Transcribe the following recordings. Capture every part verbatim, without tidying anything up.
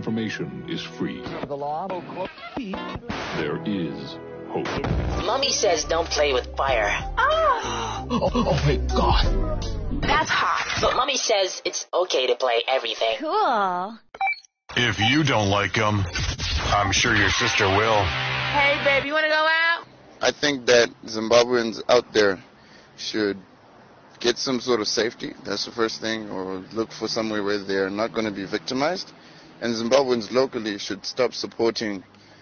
information is free. The law. There is hope. Mommy says don't play with fire. Oh, oh, oh my God. That's hot. But Mommy says it's okay to play everything. Cool. If you don't like them, I'm sure your sister will. Hey, babe, you want to go out? I think that Zimbabweans out there should get some sort of safety. That's the first thing, or look for somewhere where they're not going to be victimized. And Zimbabweans locally should stop supporting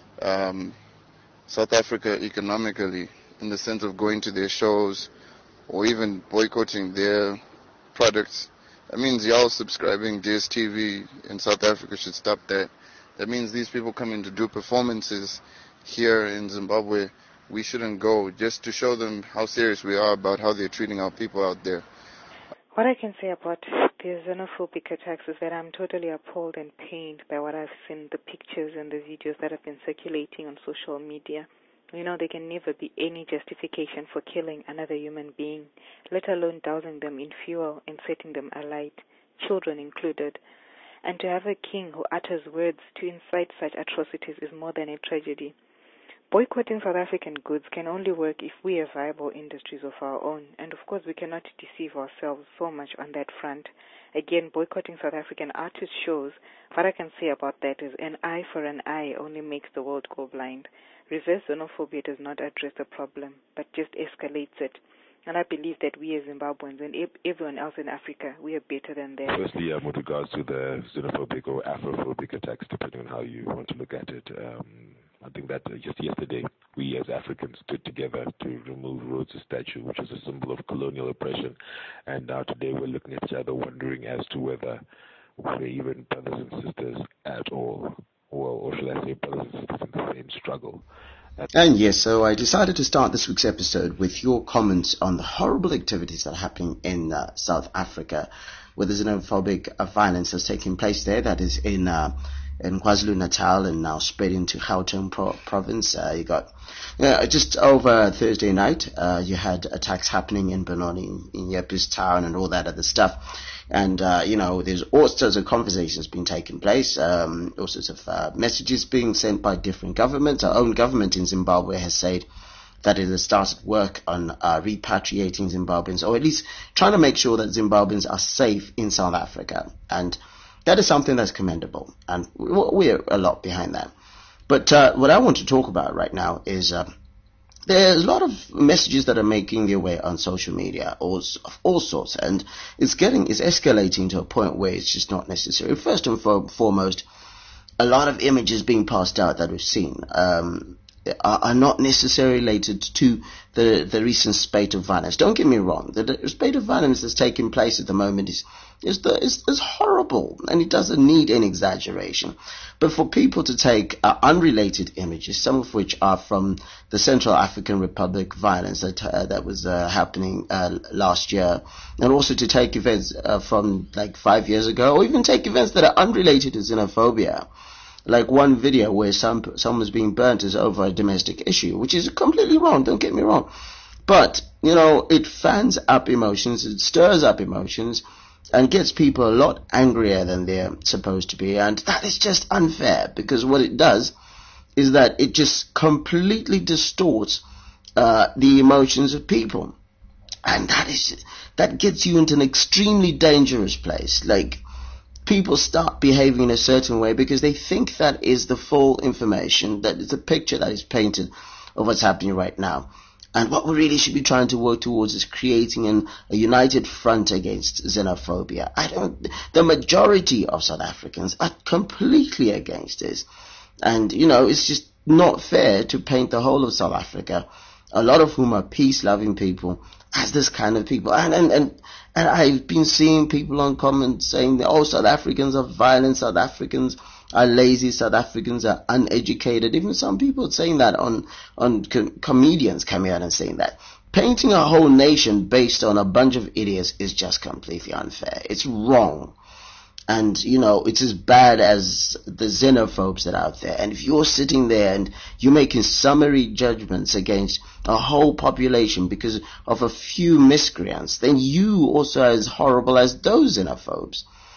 um, South Africa economically in the sense of going to their shows or even boycotting their products. That means y'all subscribing D S T V in South Africa should stop that. That means these people coming to do performances here in Zimbabwe, we shouldn't go, just to show them how serious we are about how they're treating our people out there. What I can say about the xenophobic attacks is that I'm totally appalled and pained by what I've seen, the pictures and the videos that have been circulating on social media. You know, there can never be any justification for killing another human being, let alone dousing them in fuel and setting them alight, children included. And to have a king who utters words to incite such atrocities is more than a tragedy. Boycotting South African goods can only work if we have viable industries of our own, and of course we cannot deceive ourselves so much on that front. Again, boycotting South African artist shows, what I can say about that is an eye for an eye only makes the world go blind. Reverse xenophobia does not address the problem, but just escalates it. And I believe that we as Zimbabweans and everyone else in Africa, we are better than that. Firstly, um, with regards to the xenophobic or Afrophobic attacks, depending on how you want to look at it, um, I think that uh, just yesterday, we as Africans stood together to remove Rhodes' statue, which is a symbol of colonial oppression. And now today we're looking at each other wondering as to whether we're even brothers and sisters at all, or, or should I say brothers and sisters in the same struggle. And yes, so I decided to start this week's episode with your comments on the horrible activities that are happening in uh, South Africa, where the xenophobic uh, violence has taken place there. That is in uh, in KwaZulu-Natal and now spread into Gauteng pro- province. Uh, you got uh, just over Thursday night, uh, you had attacks happening in Benoni, in, in Yepes town, and all that other stuff. And, uh, you know, there's all sorts of conversations being taking place, um, all sorts of uh, messages being sent by different governments. Our own government in Zimbabwe has said that it has started work on uh, repatriating Zimbabweans, or at least trying to make sure that Zimbabweans are safe in South Africa. And that is something that's commendable, and we're a lot behind that. But uh, what I want to talk about right now is... Uh, There's a lot of messages that are making their way on social media, all, of all sorts, and it's getting, it's escalating to a point where it's just not necessary. First and for, foremost, a lot of images being passed out that we've seen um, are, are not necessarily related to the, the recent spate of violence. Don't get me wrong, the, the spate of violence that's taking place at the moment is is, the, is is horrible, and it doesn't need any exaggeration. But for people to take uh, unrelated images, some of which are from the Central African Republic violence that uh, that was uh, happening uh, last year, and also to take events uh, from like five years ago, or even take events that are unrelated to xenophobia, like one video where some someone's being burnt is over a domestic issue, which is completely wrong. Don't get me wrong, but you know, it fans up emotions, it stirs up emotions, and gets people a lot angrier than they're supposed to be. And that is just unfair, because what it does is that it just completely distorts uh, the emotions of people. And that is that gets you into an extremely dangerous place. Like, people start behaving in a certain way because they think that is the full information, that is the picture that is painted of what's happening right now. And what we really should be trying to work towards is creating an, a united front against xenophobia. I don't, the majority of South Africans are completely against this. And, you know, it's just not fair to paint the whole of South Africa, a lot of whom are peace-loving people, as this kind of people. And, and, and, and I've been seeing people on comments saying that, oh, South Africans are violent, South Africans are lazy, South Africans are uneducated. Even some people saying that on, on com- comedians coming out and saying that. Painting a whole nation based on a bunch of idiots is just completely unfair. It's wrong. And, you know, it's as bad as the xenophobes that are out there. And if you're sitting there and you're making summary judgments against a whole population because of a few miscreants, then you also are as horrible as those xenophobes.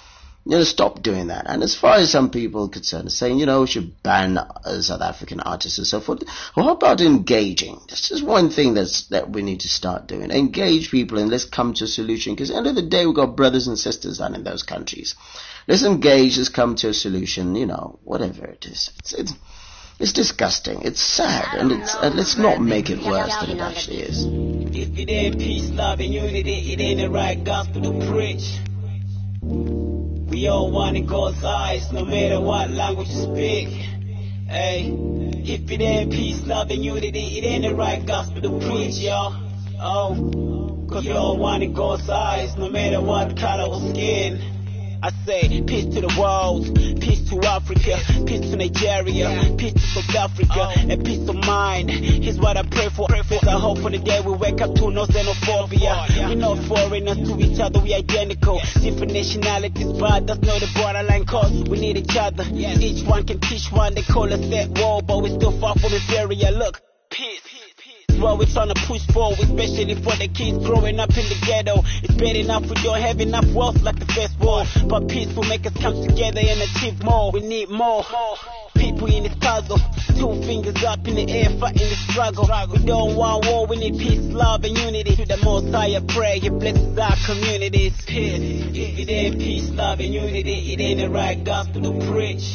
You know, stop doing that. And as far as some people are concerned, saying, you know, we should ban uh, South African artists and so forth. Well, how about engaging? This is one thing that's that we need to start doing. Engage people and let's come to a solution. Because at the end of the day, we've got brothers and sisters down in those countries. Let's engage, let's come to a solution, you know, whatever it is. It's it's, it's disgusting. It's sad. And it's uh, let's not make it worse than it actually is. If it ain't peace, love, and unity, it ain't the right gospel to preach. We all one in God's eyes, no matter what language you speak. Hey, if it ain't peace, love, and unity, it ain't the right gospel to preach, y'all. Oh, cause we all one in God's eyes, no matter what color or skin. I say peace to the world, peace to Africa, peace to Nigeria, peace to South Africa, and peace of mind. Here's what I pray for. There's a hope for the day we wake up to no xenophobia. We're not foreigners to each other, we identical. Different nationalities, but that's not the borderline cause. We need each other. Each one can teach one. They call us that war, but we're still far from inferior. Look, peace. What we're trying to push for, especially for the kids growing up in the ghetto. It's bad enough we don't have enough wealth like the first war, but peace will make us come together and achieve more. We need more people in this puzzle, two fingers up in the air fighting the struggle. We don't want war, we need peace, love and unity. To the Most High I pray, He blesses our communities. Peace. If it ain't peace, love and unity, it ain't the right gospel to preach.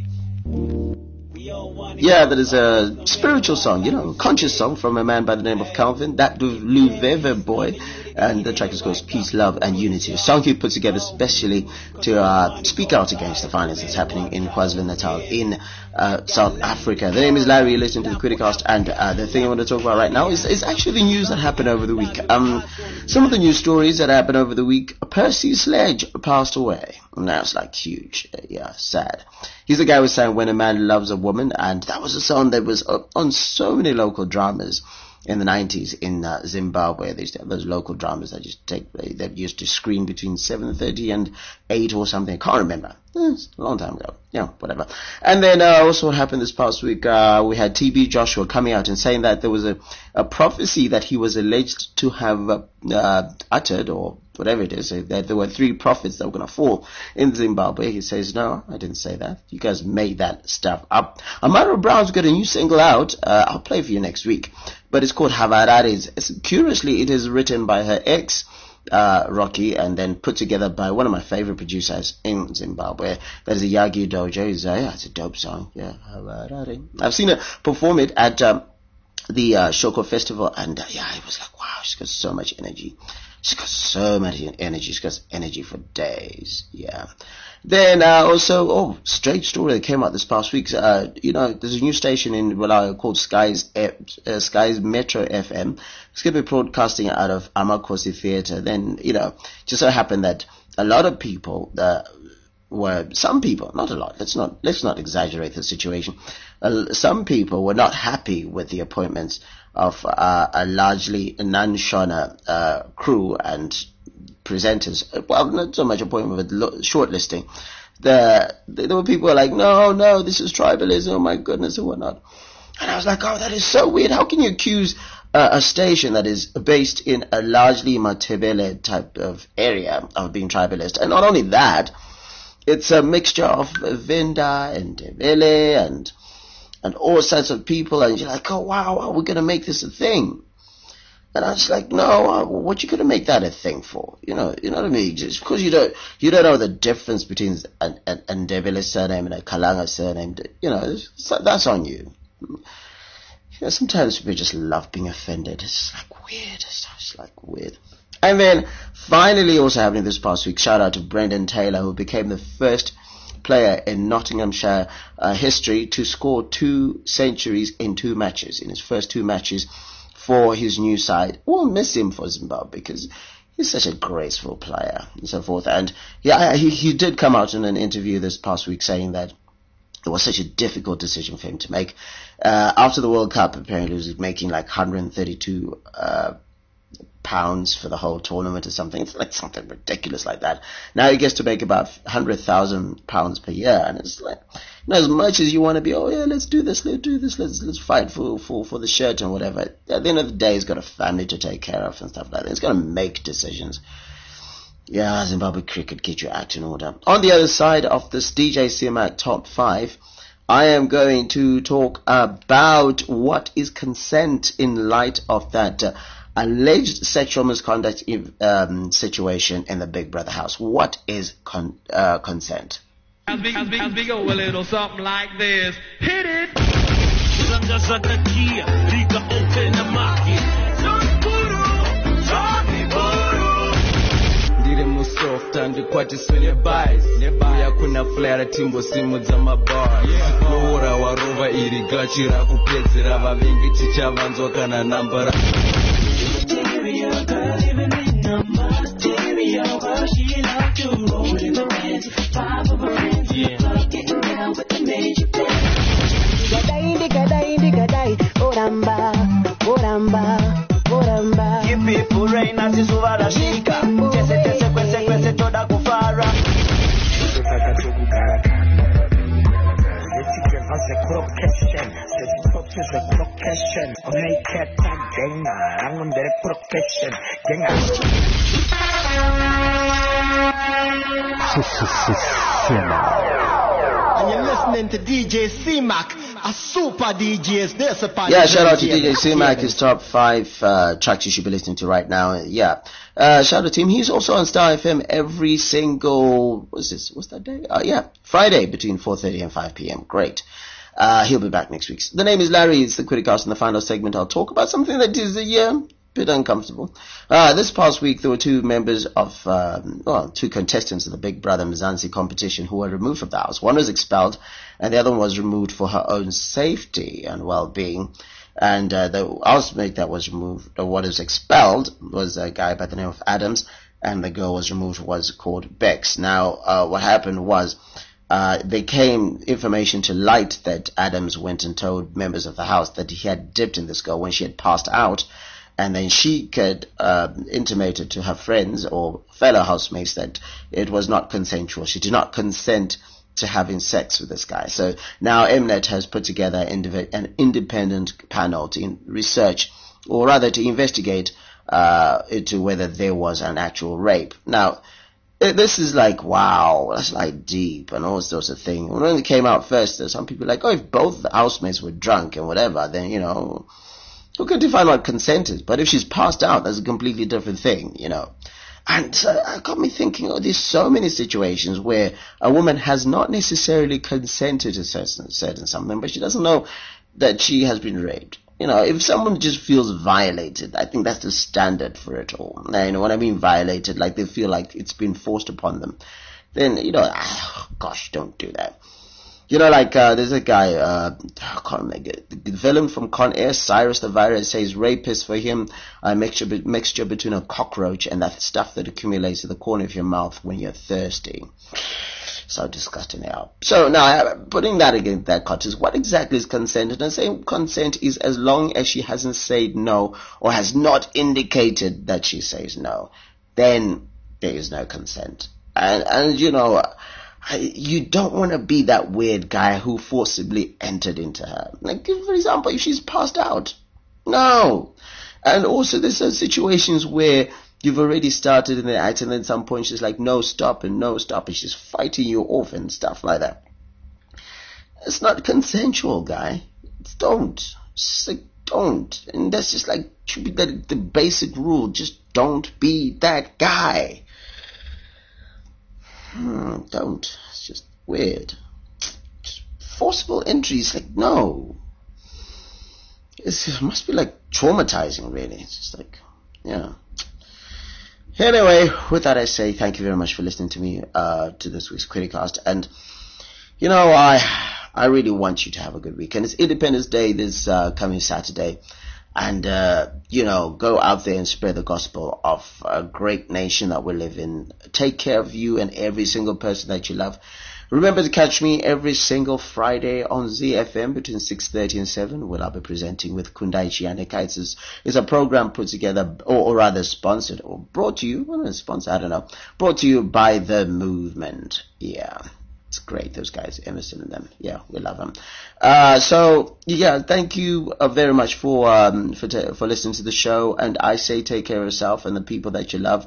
Yeah, that is a spiritual song, you know, conscious song from a man by the name of Calvin, that Luveve boy, and the track is called Peace, Love and Unity, a song he put together especially to uh, speak out against the violence that's happening in KwaZulu-Natal in uh, South Africa. The name is Larry, you listen to the Criticast, and uh, the thing I want to talk about right now is, is actually the news that happened over the week. Um, some of the news stories that happened over the week, Percy Sledge passed away. And that's like huge, uh, yeah, sad. He's the guy who sang When a Man Loves a Woman, and that was a song that was uh, on so many local dramas in the nineties in uh, Zimbabwe. They used to have those local dramas that just take that used to screen between seven thirty and eight or something. I can't remember. It's a long time ago. Yeah, whatever. And then uh, also what happened this past week, uh, we had T B Joshua coming out and saying that there was a, a prophecy that he was alleged to have uh, uh, uttered, or whatever it is, that there were three prophets that were going to fall in Zimbabwe. He says, no, I didn't say that. You guys made that stuff up. Amara Brown's got a new single out. Uh, I'll play for you next week. But it's called Havararis. It's, curiously, it is written by her ex, uh, Rocky, and then put together by one of my favorite producers in Zimbabwe. That is a Yagi Dojo. It's, uh, yeah, it's a dope song. Yeah, Havarari. I've seen her perform it at um, the uh, Shoko Festival, and uh, yeah, it was like, wow, she's got so much energy. She's got so much energy. She's got energy for days. Yeah. Then uh, also, oh, strange story that came out this past week. Uh, you know, there's a new station in Bulawayo called Skies F, uh, Skies Metro F M. It's going to be broadcasting out of Amakosi Theatre. Then, you know, just so happened that a lot of people uh, were, some people, not a lot. Let's not let's not exaggerate the situation. Uh, some people were not happy with the appointments of uh, a largely non-Shona uh, crew and presenters. Well, not so much appointment, but lo- shortlisting. The, the, there were people who were like, no, no, this is tribalism, oh my goodness, and whatnot. And I was like, oh, that is so weird. How can you accuse uh, a station that is based in a largely Matebele type of area of being tribalist? And not only that, it's a mixture of Venda and Ndebele and and all sorts of people, and you're like, oh, wow, wow, we're going to make this a thing. And I was like, no, what you going to make that a thing for? You know, you know what I mean? Just because you don't, you don't know the difference between an, an, an Ndebele surname and a Kalanga surname, you know, that's on you. You know, sometimes people just love being offended. It's like weird. It's just like weird. And then finally also happening this past week, shout out to Brendan Taylor, who became the first player in Nottinghamshire uh, history to score two centuries in two matches, in his first two matches for his new side. We'll miss him for Zimbabwe because he's such a graceful player and so forth. And yeah, he, he did come out in an interview this past week saying that it was such a difficult decision for him to make. Uh, after the World Cup, apparently he was making like one hundred thirty-two uh, pounds for the whole tournament or something. It's like something ridiculous like that. Now he gets to make about one hundred thousand pounds per year, and it's like, you know, as much as you want to be, oh yeah, let's do this, let's do this, let's let's fight for, for, for the shirt and whatever. At the end of the day, he's got a family to take care of and stuff like that. He's got to make decisions. Yeah, Zimbabwe cricket, get your act in order. On the other side of this D J C-Mac top five, I am going to talk about what is consent in light of that uh, alleged sexual misconduct um, situation in the Big Brother house. What is con- uh, consent? As we, as, we, as we go a little something like this. Hit it! Soft and quite a bias. Nebuya kuna flare timbo simu za mabar. Flora warova iri gachira kupedzera vavengi tichavanzwa kana nambara. Material girl living in the material world. She loved to roll in the range. Five of her friends in the club getting down with the major bands. Gadai, gadai, gadai, oramba, oramba, oramba. Give people rain as is over the shika. Tese tese kwese kwese toda kufara. And you're listening to D J C-Mac, a super D J. There's a yeah, shout out to D J C-Mac, his top five uh, tracks you should be listening to right now. Yeah. Uh, shout out to him. He's also on Star F M every single, what's this, what's that day? Uh, yeah, Friday between four thirty and five p.m. Great. Uh, he'll be back next week. The name is Larry. It's the Criticast. In the final segment, I'll talk about something that is a yeah, bit uncomfortable. Uh, this past week, there were two members of, um, well, two contestants of the Big Brother Mzansi competition who were removed from the house. One was expelled, and the other one was removed for her own safety and well-being. And uh, the housemate that was removed, or what was expelled, was a guy by the name of Adams, and the girl was removed was called Bex. Now, uh, what happened was, uh, there came information to light that Adams went and told members of the house that he had dipped in this girl when she had passed out, and then she could uh, intimated to her friends or fellow housemates that it was not consensual. She did not consent to having sex with this guy. So now Mnet has put together an independent panel to research, or rather to investigate uh, into whether there was an actual rape. Now, this is like, wow, that's like deep and all sorts of things. When it came out first, some people were like, oh, if both the housemates were drunk and whatever, then, you know, who can define what consent is? But if she's passed out, that's a completely different thing, you know. And uh, it got me thinking, oh, there's so many situations where a woman has not necessarily consented to certain, certain something, but she doesn't know that she has been raped. You know, if someone just feels violated, I think that's the standard for it all. Now, you know, when I mean violated, like they feel like it's been forced upon them, then, you know, ah, gosh, don't do that. You know, like, uh, there's a guy, uh, I can't remember, the villain from Con Air, Cyrus the Virus, says rape is for him a mixture, mixture between a cockroach and that stuff that accumulates in the corner of your mouth when you're thirsty. So disgusting now. So now, putting that against that context, what exactly is consent? And I say consent is as long as she hasn't said no or has not indicated that she says no, then there is no consent. And, and you know, you don't want to be that weird guy who forcibly entered into her. Like, for example, if she's passed out. No. And also, there's some situations where you've already started in the act, and then at some point she's like, no, stop, and no, stop, and she's fighting you off and stuff like that. It's not consensual, guy. It's don't. It's like, don't. And that's just like, should be the, the basic rule. Just don't be that guy. Hmm, don't. It's just weird. Just forcible entry is like, no. It's, it must be like traumatizing, really. It's just like, yeah. Anyway, with that I say thank you very much for listening to me, uh, to this week's Criticast. And, you know, I, I really want you to have a good weekend. It's Independence Day this, uh, coming Saturday. And, uh, you know, go out there and spread the gospel of a great nation that we live in. Take care of you and every single person that you love. Remember to catch me every single Friday on Z F M between six thirty and seven, where I'll be presenting with Kundaichi Anika. It's, it's a program put together, or, or rather sponsored, or brought to you, well, sponsored, I don't know, brought to you by The Movement. Yeah. It's great, those guys, Emerson and them. Yeah, we love them. Uh, so, yeah, thank you uh, very much for um, for t- for listening to the show. And I say take care of yourself and the people that you love.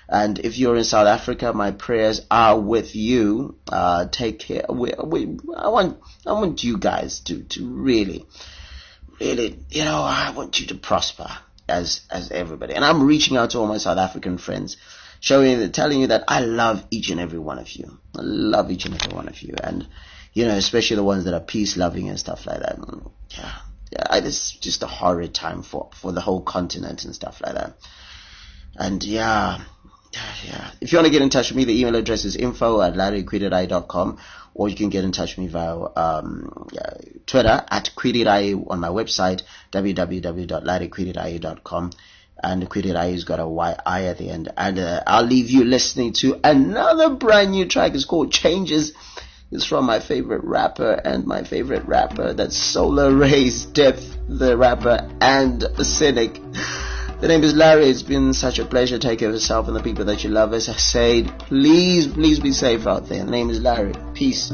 And if you're in South Africa, my prayers are with you. Uh, take care. We, we, I want, I want you guys to, to really, really, you know, I want you to prosper as, as everybody. And I'm reaching out to all my South African friends, showing, telling you that I love each and every one of you. I love each and every one of you. And, you know, especially the ones that are peace loving and stuff like that. Yeah. Yeah. It's just a horrid time for, for the whole continent and stuff like that. And yeah. Yeah, yeah. If you want to get in touch with me, the email address is info at larry kwirirai dot com, or you can get in touch with me via um, yeah, Twitter at Kwirirai, on my website w w w dot larry kwirirai dot com, and Kwirirai has got a Y I at the end. And uh, I'll leave you listening to another brand new track. It's called Changes. It's from my favorite rapper and my favorite rapper, that's Solar Rays Depth, the rapper and a cynic. The name is Larry. It's been such a pleasure. Take care of yourself and the people that you love. As I said, please, please be safe out there. The name is Larry. Peace.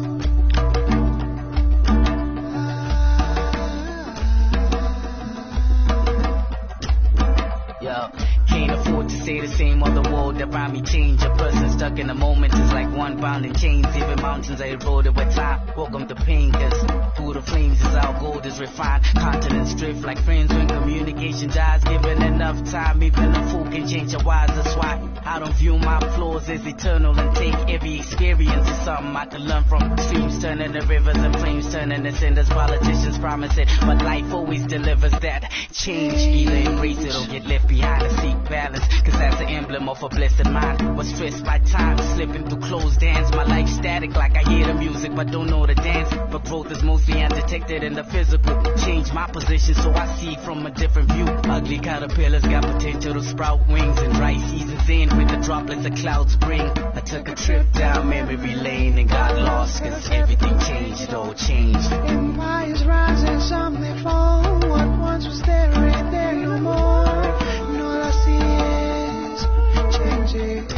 Yo, can't afford to say the same on the world around me change. A person stuck in a moment is like one bound in chains. Even mountains are eroded with time. Welcome to pain, cause through the flames is our gold is refined. Continents drift like friends when communication dies. Given enough time, even a fool can change a wise. That's why I don't view my flaws as eternal, and take every experience as something I can learn from. Streams turning to rivers and flames turning to cinders. Politicians promise it, but life always delivers that change. Either embrace it or get left behind and seek balance, cause that's the emblem of a blessed mind. Was stressed by time, slipping through closed hands. My life static like I hear the music but don't know the dance. But growth is mostly undetected in the physical. Change my position so I see it from a different view. Ugly caterpillars got potential to sprout wings, and dry seasons in with the droplets of clouds bring. I took a trip down memory lane and got lost, cause everything changed, it all changed. Empires rise and some may fall. What once was there ain't there no more. And all I see is changes.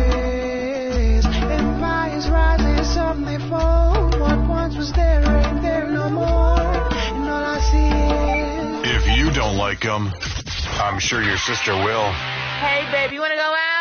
Empires rise and some may fall. What once was there ain't there no more. And all I see is... If you don't like them, I'm sure your sister will. Hey, baby, you want to go out?